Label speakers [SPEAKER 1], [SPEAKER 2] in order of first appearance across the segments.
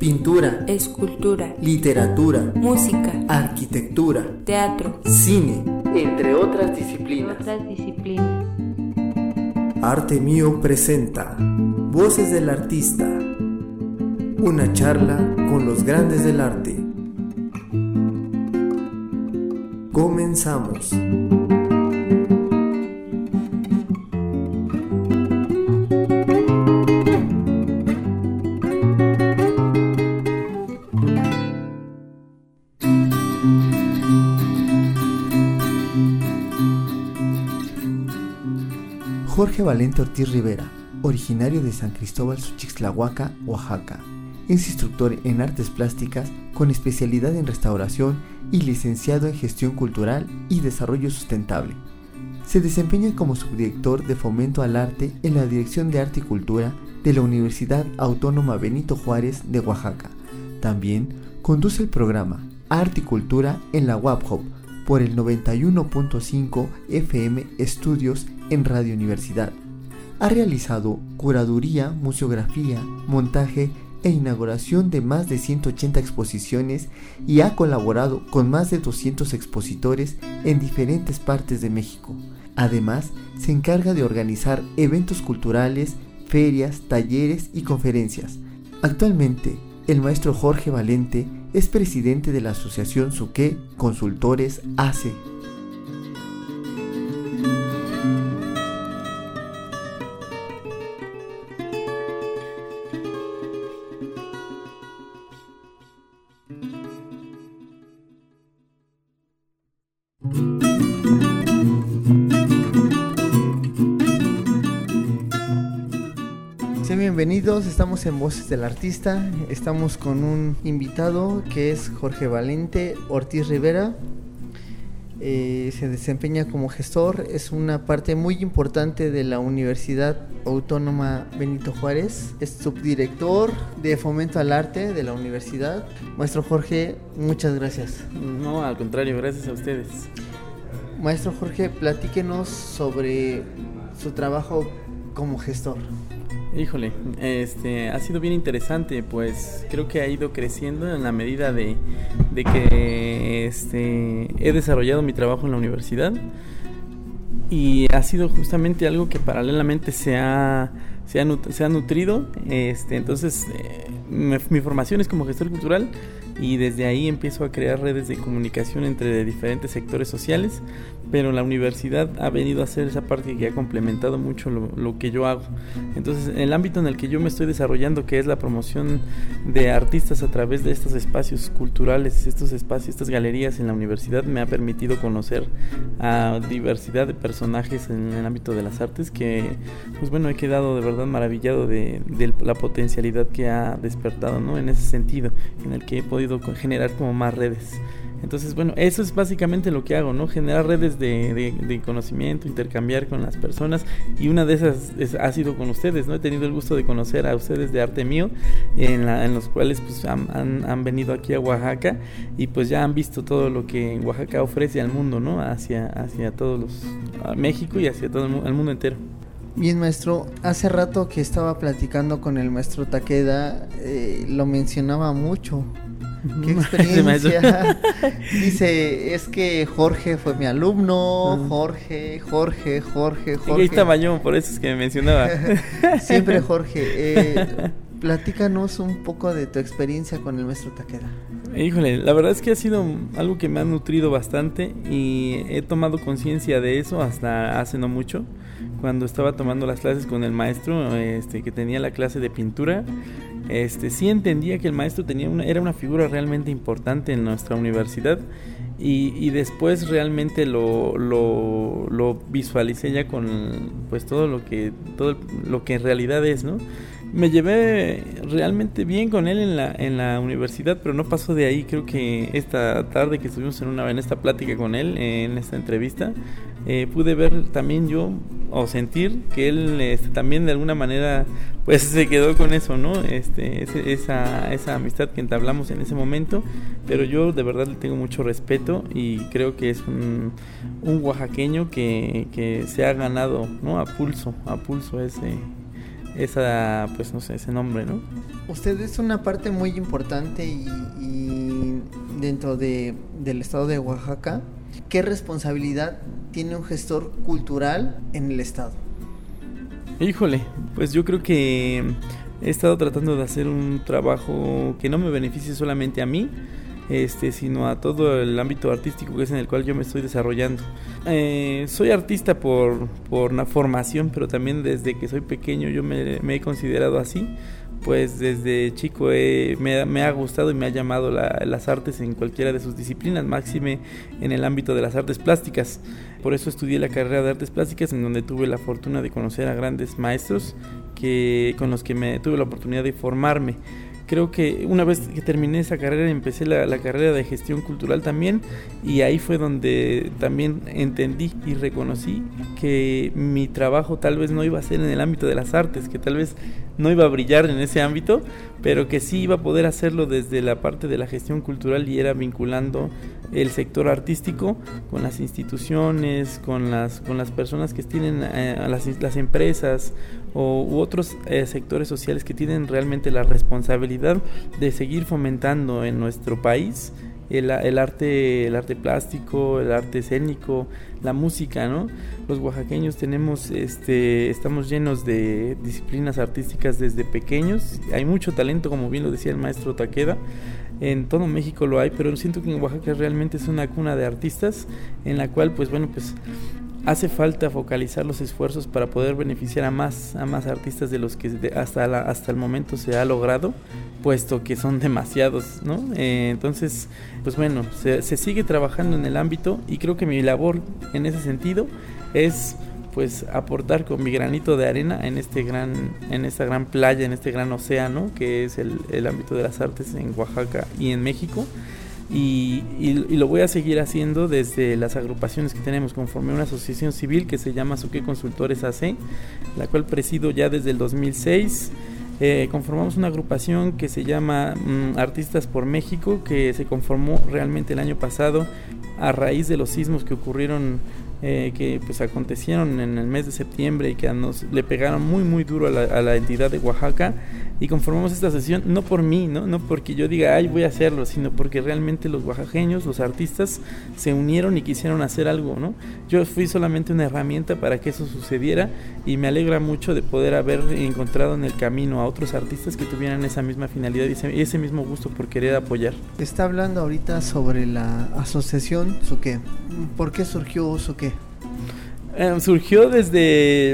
[SPEAKER 1] pintura,
[SPEAKER 2] escultura,
[SPEAKER 1] literatura,
[SPEAKER 2] música,
[SPEAKER 1] arquitectura,
[SPEAKER 2] teatro,
[SPEAKER 1] cine, entre otras disciplinas. Arte Mío presenta Voces del Artista, una charla con los grandes del arte. Comenzamos. Jorge Valente Ortiz Rivera, originario de San Cristóbal Suchixtlahuaca, Oaxaca, es instructor en artes plásticas con especialidad en restauración y licenciado en gestión cultural y desarrollo sustentable. Se desempeña como subdirector de fomento al arte en la Dirección de Arte y Cultura de la Universidad Autónoma Benito Juárez de Oaxaca. También conduce el programa Arte y Cultura en la UABJOP por el 91.5 FM Estudios en Radio Universidad. Ha realizado curaduría, museografía, montaje e inauguración de más de 180 exposiciones y ha colaborado con más de 200 expositores en diferentes partes de México. Además, se encarga de organizar eventos culturales, ferias, talleres y conferencias. Actualmente, el maestro Jorge Valente es presidente de la Asociación Suqué Consultores AC. Bienvenidos, estamos en Voces del Artista, estamos con un invitado que es Jorge Valente Ortiz Rivera. Se desempeña como gestor, es una parte muy importante de la Universidad Autónoma Benito Juárez, es subdirector de Fomento al Arte de la universidad. Maestro Jorge, muchas gracias.
[SPEAKER 3] No, al contrario, gracias a ustedes.
[SPEAKER 1] Maestro Jorge, platíquenos sobre su trabajo como gestor.
[SPEAKER 3] Híjole, ha sido bien interesante, pues creo que ha ido creciendo en la medida de que he desarrollado mi trabajo en la universidad y ha sido justamente algo que paralelamente se ha nutrido. Entonces mi formación es como gestor cultural y desde ahí empiezo a crear redes de comunicación entre diferentes sectores sociales, pero la universidad ha venido a hacer esa parte que ha complementado mucho lo que yo hago. Entonces, en el ámbito en el que yo me estoy desarrollando, que es la promoción de artistas a través de estos espacios culturales, estos espacios, estas galerías en la universidad, me ha permitido conocer a diversidad de personajes en el ámbito de las artes que, pues bueno, he quedado de verdad maravillado de la potencialidad que ha despertado, ¿no? En ese sentido, en el que he podido generar como más redes. Entonces, bueno, eso es básicamente lo que hago, ¿no? Generar redes de conocimiento, intercambiar con las personas, y una de esas ha sido con ustedes, ¿no? He tenido el gusto de conocer a ustedes de Arte Mío, en los cuales pues han venido aquí a Oaxaca y pues ya han visto todo lo que Oaxaca ofrece al mundo, ¿no? Hacia a México y hacia todo el mundo entero.
[SPEAKER 1] Bien, maestro, hace rato que estaba platicando con el maestro Takeda, lo mencionaba mucho. ¿Qué experiencia? Dice, es que Jorge fue mi alumno, Jorge.
[SPEAKER 3] Y ahí estaba yo, por eso es que me mencionaba.
[SPEAKER 1] Siempre Jorge. Platícanos un poco de tu experiencia con el maestro Takeda.
[SPEAKER 3] Híjole, la verdad es que ha sido algo que me ha nutrido bastante y he tomado conciencia de eso hasta hace no mucho, cuando estaba tomando las clases con el maestro, que tenía la clase de pintura. Sí entendía que el maestro era una figura realmente importante en nuestra universidad y después realmente lo visualicé ya con pues todo lo que en realidad es, ¿no? Me llevé realmente bien con él en la universidad, pero no pasó de ahí. Creo que esta tarde que estuvimos en esta plática con él, en esta entrevista, pude ver también yo, o sentir que él también de alguna manera pues se quedó con eso, ¿no? Esa amistad que entablamos en ese momento, pero yo de verdad le tengo mucho respeto y creo que es un oaxaqueño que se ha ganado, ¿no? A pulso pues no sé, ese nombre, ¿no?
[SPEAKER 1] Usted es una parte muy importante y dentro del estado de Oaxaca. ¿Qué responsabilidad tiene un gestor cultural en el estado?
[SPEAKER 3] Híjole, pues yo creo que he estado tratando de hacer un trabajo que no me beneficie solamente a mí, sino a todo el ámbito artístico que es en el cual yo me estoy desarrollando. Soy artista por una formación, pero también desde que soy pequeño yo me he considerado así. Pues desde chico me ha gustado y me ha llamado las artes en cualquiera de sus disciplinas, máxime en el ámbito de las artes plásticas. Por eso estudié la carrera de artes plásticas, en donde tuve la fortuna de conocer a grandes maestros con los que tuve la oportunidad de formarme. Creo que una vez que terminé esa carrera empecé la carrera de gestión cultural también, y ahí fue donde también entendí y reconocí que mi trabajo tal vez no iba a ser en el ámbito de las artes, que tal vez no iba a brillar en ese ámbito, pero que sí iba a poder hacerlo desde la parte de la gestión cultural, y era vinculando el sector artístico con las instituciones, con las personas que tienen las empresas u otros sectores sociales que tienen realmente la responsabilidad de seguir fomentando en nuestro país el arte plástico, el arte escénico, la música, ¿no? Los oaxaqueños estamos llenos de disciplinas artísticas desde pequeños. Hay mucho talento, como bien lo decía el maestro Taqueda. En todo México lo hay, pero siento que en Oaxaca realmente es una cuna de artistas, en la cual pues hace falta focalizar los esfuerzos para poder beneficiar a más artistas de los que hasta el momento se ha logrado, puesto que son demasiados, ¿no? Entonces, pues bueno, se sigue trabajando en el ámbito, y creo que mi labor en ese sentido es pues aportar con mi granito de arena en esta gran playa, en este gran océano que es el ámbito de las artes en Oaxaca y en México. Y lo voy a seguir haciendo desde las agrupaciones que tenemos. Conforme una asociación civil que se llama Suque Consultores AC, la cual presido ya desde el 2006. Conformamos una agrupación que se llama Artistas por México, que se conformó realmente el año pasado a raíz de los sismos que ocurrieron, que pues acontecieron en el mes de septiembre y que le pegaron muy muy duro a la entidad de Oaxaca, y conformamos esta sesión no por mí, no porque yo diga ay voy a hacerlo, sino porque realmente los oaxaqueños, los artistas se unieron y quisieron hacer algo, ¿no? Yo fui solamente una herramienta para que eso sucediera, y me alegra mucho de poder haber encontrado en el camino a otros artistas que tuvieran esa misma finalidad y ese mismo gusto por querer apoyar.
[SPEAKER 1] Está hablando ahorita sobre la asociación Suque. ¿Por qué surgió Suque?
[SPEAKER 3] Surgió desde,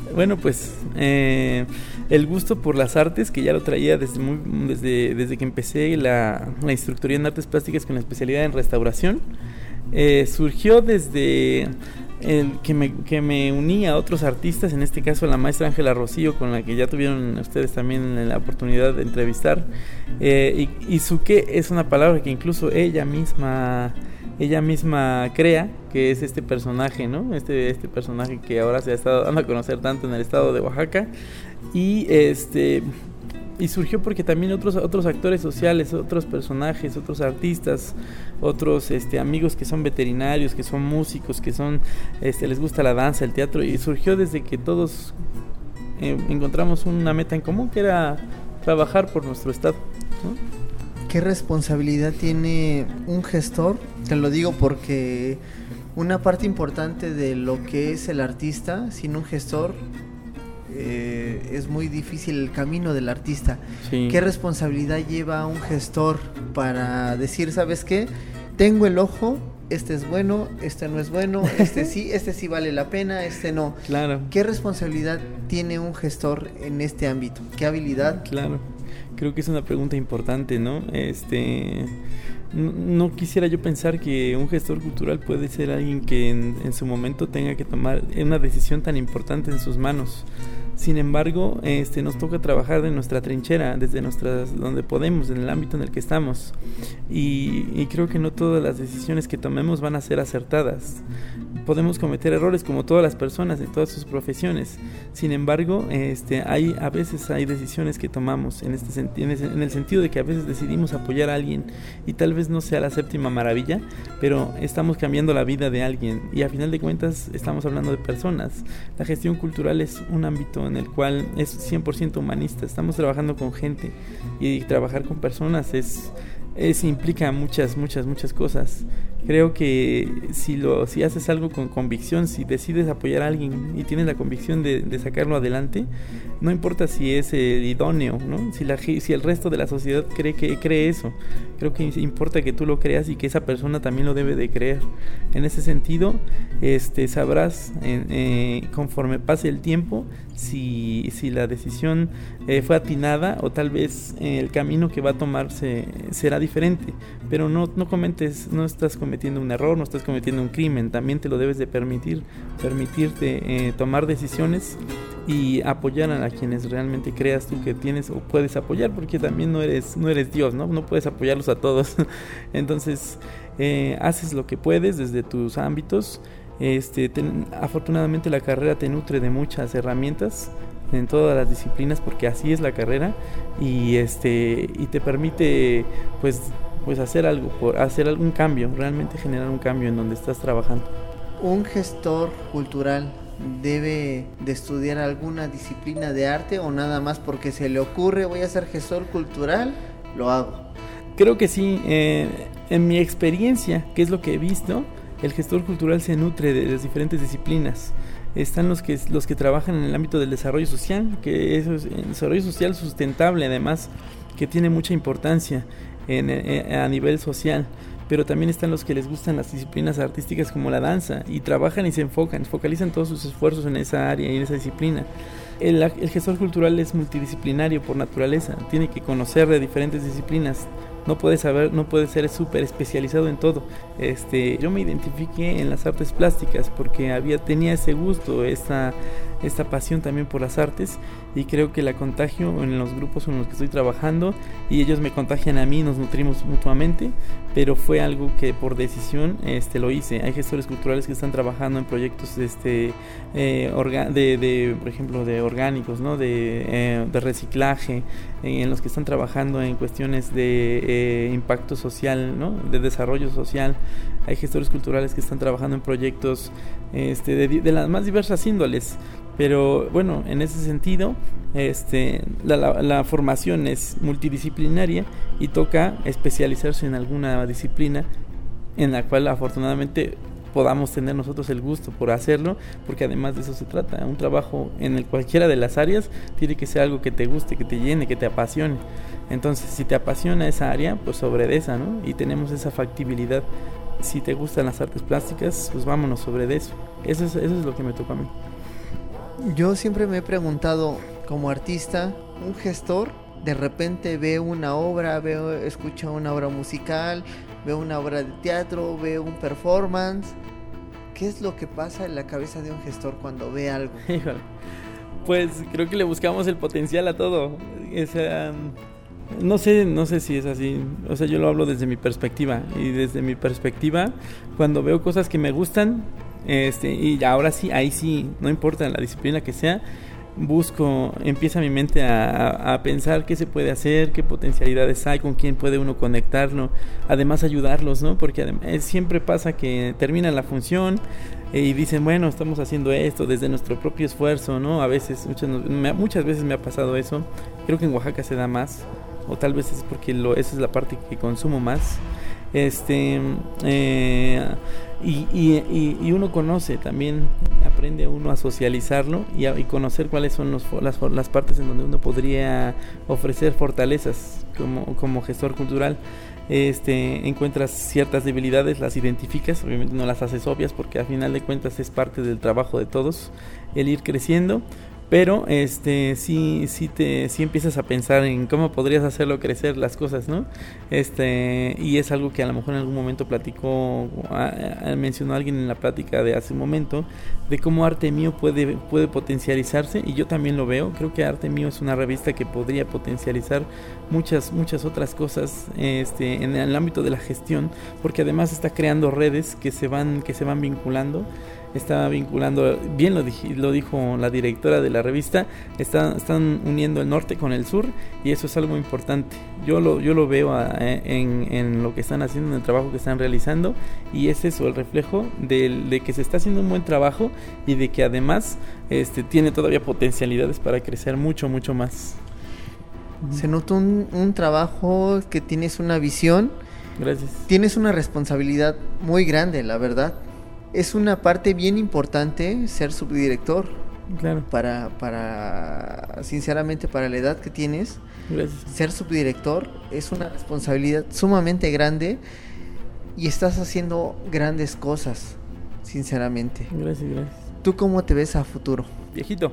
[SPEAKER 3] el gusto por las artes, que ya lo traía desde que empecé la instructoría en artes plásticas con la especialidad en restauración. Surgió desde que me uní a otros artistas, en este caso a la maestra Ángela Rocío, con la que ya tuvieron ustedes también la oportunidad de entrevistar. Y Suque es una palabra que incluso ella misma crea, que es este personaje, ¿no? Este personaje que ahora se ha estado dando a conocer tanto en el estado de Oaxaca, y surgió porque también otros actores sociales, otros personajes, otros artistas, otros amigos que son veterinarios, que son músicos, que son les gusta la danza, el teatro, y surgió desde que todos encontramos una meta en común, que era trabajar por nuestro estado, ¿no?
[SPEAKER 1] ¿Qué responsabilidad tiene un gestor? Te lo digo porque una parte importante de lo que es el artista, sin un gestor, es muy difícil el camino del artista.
[SPEAKER 3] Sí.
[SPEAKER 1] ¿Qué responsabilidad lleva un gestor para decir, ¿sabes qué? Tengo el ojo, este es bueno, este no es bueno, este sí vale la pena, este no.
[SPEAKER 3] Claro.
[SPEAKER 1] ¿Qué responsabilidad tiene un gestor en este ámbito? ¿Qué habilidad?
[SPEAKER 3] Claro. Creo que es una pregunta importante, ¿no? No quisiera yo pensar que un gestor cultural puede ser alguien que en su momento tenga que tomar una decisión tan importante en sus manos. Sin embargo, nos toca trabajar de nuestra trinchera, desde donde podemos, en el ámbito en el que estamos. Y creo que no todas las decisiones que tomemos van a ser acertadas. podemos cometer errores como todas las personas en todas sus profesiones. Sin embargo, a veces hay decisiones que tomamos en el sentido de que a veces decidimos apoyar a alguien y tal vez no sea la séptima maravilla, pero estamos cambiando la vida de alguien y a final de cuentas estamos hablando de personas. La gestión cultural es un ámbito en el cual es 100% humanista. Estamos trabajando con gente y trabajar con personas implica muchas cosas. Creo que si haces algo con convicción, si decides apoyar a alguien y tienes la convicción de sacarlo adelante, no importa si es el idóneo, ¿no? Si el resto de la sociedad cree eso, creo que importa que tú lo creas y que esa persona también lo debe de creer. En ese sentido, sabrás conforme pase el tiempo si la decisión fue atinada o tal vez el camino que va a tomarse será diferente, pero no estás cometiendo un error, no estás cometiendo un crimen. También te lo debes de permitirte tomar decisiones y apoyar a quienes realmente creas tú que tienes o puedes apoyar, porque también no eres Dios, no puedes apoyarlos a todos. Entonces haces lo que puedes desde tus ámbitos. Afortunadamente la carrera te nutre de muchas herramientas en todas las disciplinas, porque así es la carrera, y te permite pues hacer algún cambio, realmente generar un cambio en donde estás trabajando.
[SPEAKER 1] ¿Un gestor cultural debe de estudiar alguna disciplina de arte o nada más porque se le ocurre voy a ser gestor cultural, lo hago?
[SPEAKER 3] Creo que sí. En mi experiencia, que es lo que he visto, el gestor cultural se nutre de las diferentes disciplinas. Están los que trabajan en el ámbito del desarrollo social, que eso es el desarrollo social sustentable, además, que tiene mucha importancia a nivel social. Pero también están los que les gustan las disciplinas artísticas como la danza y trabajan y focalizan todos sus esfuerzos en esa área y en esa disciplina. El gestor cultural es multidisciplinario por naturaleza, tiene que conocer de diferentes disciplinas. No puede ser súper especializado en todo. Yo me identifiqué en las artes plásticas porque tenía ese gusto, esta pasión también por las artes, y creo que la contagio en los grupos en los que estoy trabajando y ellos me contagian a mí, nos nutrimos mutuamente, pero fue algo que por decisión lo hice. Hay gestores culturales que están trabajando en proyectos por ejemplo de orgánicos, ¿no? de reciclaje, en los que están trabajando en cuestiones de impacto social, ¿no? de desarrollo social. Hay gestores culturales que están trabajando en proyectos de las más diversas índoles. Pero bueno, en ese sentido, la formación es multidisciplinaria y toca especializarse en alguna disciplina en la cual afortunadamente podamos tener nosotros el gusto por hacerlo, porque además de eso se trata. Un trabajo en cualquiera de las áreas tiene que ser algo que te guste, que te llene, que te apasione. Entonces, si te apasiona esa área, pues sobre de esa, ¿no? Y tenemos esa factibilidad. Si te gustan las artes plásticas, pues vámonos sobre de eso. Eso es lo que me tocó a mí.
[SPEAKER 1] Yo siempre me he preguntado, como artista, un gestor de repente ve una obra, escucha una obra musical, ve una obra de teatro, ve un performance. ¿Qué es lo que pasa en la cabeza de un gestor cuando ve algo?
[SPEAKER 3] Híjole, pues creo que le buscamos el potencial a todo. No sé si es así. O sea, yo lo hablo desde mi perspectiva. Y desde mi perspectiva, cuando veo cosas que me gustan, y ahora sí, ahí sí, no importa la disciplina que sea, empieza mi mente a pensar qué se puede hacer, qué potencialidades hay, con quién puede uno conectarlo, además ayudarlos, ¿no? Porque siempre pasa que terminan la función y dicen, bueno, estamos haciendo esto desde nuestro propio esfuerzo, ¿no? A veces, muchas veces me ha pasado eso. Creo que en Oaxaca se da más, o tal vez es porque esa es la parte que consumo más. Y uno conoce también, aprende uno a socializarlo y conocer cuáles son las partes en donde uno podría ofrecer fortalezas como gestor cultural. Encuentras ciertas debilidades, las identificas, obviamente no las haces obvias porque al final de cuentas es parte del trabajo de todos, el ir creciendo, pero sí empiezas a pensar en cómo podrías hacerlo crecer las cosas, ¿no? Y es algo que a lo mejor en algún momento mencionó alguien en la plática de hace un momento, de cómo Arte Mío puede potencializarse, y yo también lo veo. Creo que Arte Mío es una revista que podría potencializar muchas otras cosas en el ámbito de la gestión, porque además está creando redes que se van vinculando. Está vinculando, bien lo dijo la directora de la revista, están uniendo el norte con el sur, y eso es algo importante. Yo lo veo en lo que están haciendo, en el trabajo que están realizando, y es eso, el reflejo de que se está haciendo un buen trabajo, y de que además tiene todavía potencialidades para crecer mucho más.
[SPEAKER 1] Se nota un trabajo que tienes una visión.
[SPEAKER 3] Gracias.
[SPEAKER 1] Tienes una responsabilidad muy grande, la verdad. Es una parte bien importante ser subdirector.
[SPEAKER 3] Claro.
[SPEAKER 1] Sinceramente, para la edad que tienes,
[SPEAKER 3] gracias,
[SPEAKER 1] ser subdirector es una responsabilidad sumamente grande, y estás haciendo grandes cosas, sinceramente.
[SPEAKER 3] Gracias.
[SPEAKER 1] ¿Tú cómo te ves a futuro?
[SPEAKER 3] Viejito.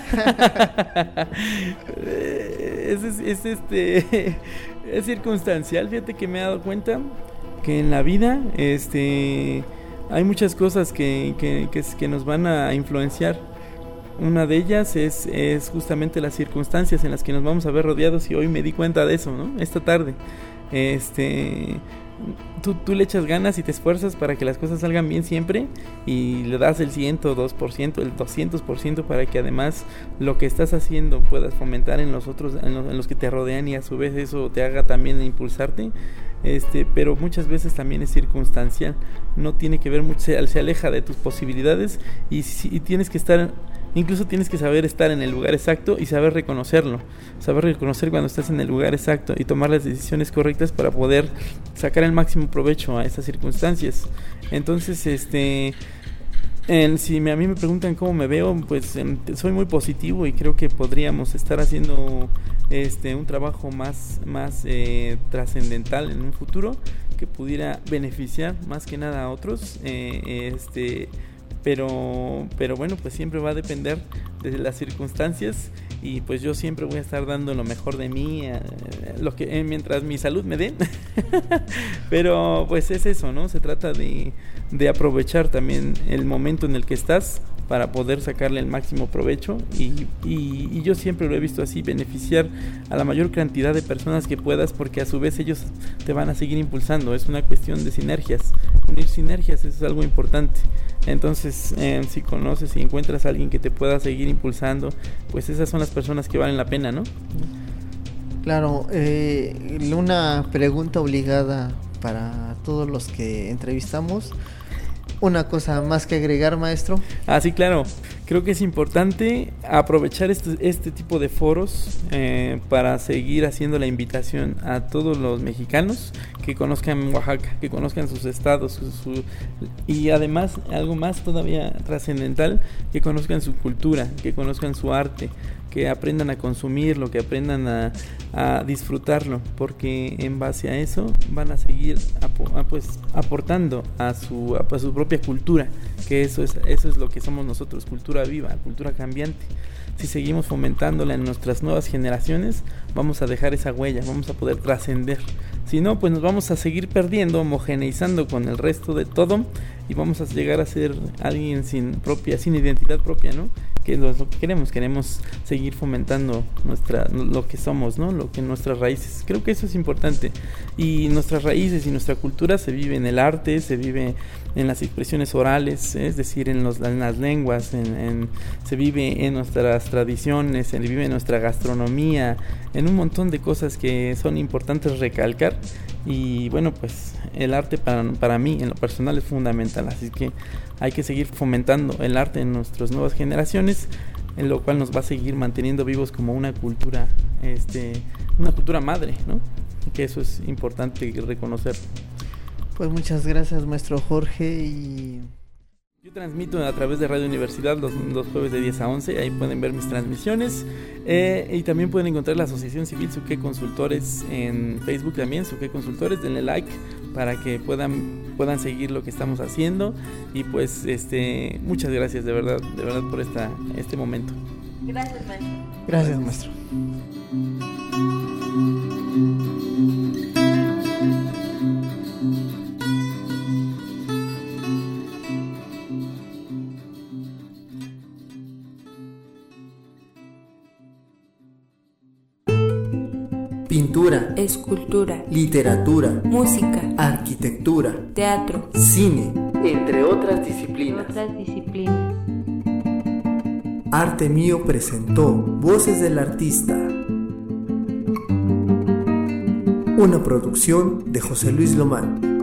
[SPEAKER 3] Es circunstancial. Fíjate que me he dado cuenta que en la vida hay muchas cosas que nos van a influenciar. Una de ellas es justamente las circunstancias en las que nos vamos a ver rodeados, y hoy me di cuenta de eso, ¿no? Esta tarde. Tú le echas ganas y te esfuerzas para que las cosas salgan bien siempre, y le das el 102%, el 200%, para que además lo que estás haciendo puedas fomentar en los otros, en los que te rodean, y a su vez eso te haga también impulsarte. Pero muchas veces también es circunstancial, no tiene que ver mucho, se aleja de tus posibilidades, y tienes que estar, incluso tienes que saber estar en el lugar exacto y saber reconocer cuando estás en el lugar exacto, y tomar las decisiones correctas para poder sacar el máximo provecho a estas circunstancias. Entonces, si a mí me preguntan cómo me veo, pues soy muy positivo, y creo que podríamos estar haciendo un trabajo más trascendental en un futuro, que pudiera beneficiar más que nada a otros, pero bueno, pues siempre va a depender de las circunstancias, y pues yo siempre voy a estar dando lo mejor de mí, mientras mi salud me dé. Pero pues es eso, ¿no? Se trata de aprovechar también el momento en el que estás para poder sacarle el máximo provecho, y yo siempre lo he visto así, beneficiar a la mayor cantidad de personas que puedas, porque a su vez ellos te van a seguir impulsando. Es una cuestión de sinergias, unir sinergias, eso es algo importante. Entonces, si conoces y encuentras a alguien que te pueda seguir impulsando, pues esas son las personas que valen la pena, ¿no?
[SPEAKER 1] Claro. Una pregunta obligada para todos los que entrevistamos. ¿Una cosa más que agregar, maestro?
[SPEAKER 3] Sí, claro. Creo que es importante aprovechar este tipo de foros para seguir haciendo la invitación a todos los mexicanos que conozcan Oaxaca, que conozcan sus estados, y además, algo más todavía trascendental, que conozcan su cultura, que conozcan su arte, que aprendan a consumirlo, que aprendan a disfrutarlo, porque en base a eso van a seguir aportando a su propia cultura, que eso es lo que somos nosotros, cultura viva, cultura cambiante. Si seguimos fomentándola en nuestras nuevas generaciones, vamos a dejar esa huella, vamos a poder trascender. Si no, pues nos vamos a seguir perdiendo, homogeneizando con el resto de todo, y vamos a llegar a ser alguien sin identidad propia, ¿no? Que es lo que queremos seguir fomentando lo que somos, ¿no? Nuestras raíces. Creo que eso es importante. Y nuestras raíces y nuestra cultura se vive en el arte, se vive en las expresiones orales, es decir, en las lenguas, se vive en nuestras tradiciones, se vive en nuestra gastronomía, en un montón de cosas que son importantes recalcar. Y bueno, pues el arte para mí en lo personal es fundamental, así que hay que seguir fomentando el arte en nuestras nuevas generaciones, en lo cual nos va a seguir manteniendo vivos como una cultura madre, ¿no? Que eso es importante reconocer.
[SPEAKER 1] Pues muchas gracias, maestro Jorge.
[SPEAKER 3] Yo transmito a través de Radio Universidad los jueves de 10 a 11, ahí pueden ver mis transmisiones, y también pueden encontrar la Asociación Civil Suqué Consultores en Facebook también, Suqué Consultores, denle like para que puedan seguir lo que estamos haciendo, y pues muchas gracias de verdad por este momento.
[SPEAKER 2] Gracias, maestro.
[SPEAKER 1] Gracias, maestro. Pintura,
[SPEAKER 2] Escultura,
[SPEAKER 1] literatura,
[SPEAKER 2] música,
[SPEAKER 1] arquitectura,
[SPEAKER 2] teatro,
[SPEAKER 1] cine, entre otras disciplinas. Arte Mío presentó Voces del Artista, una producción de José Luis Lomán.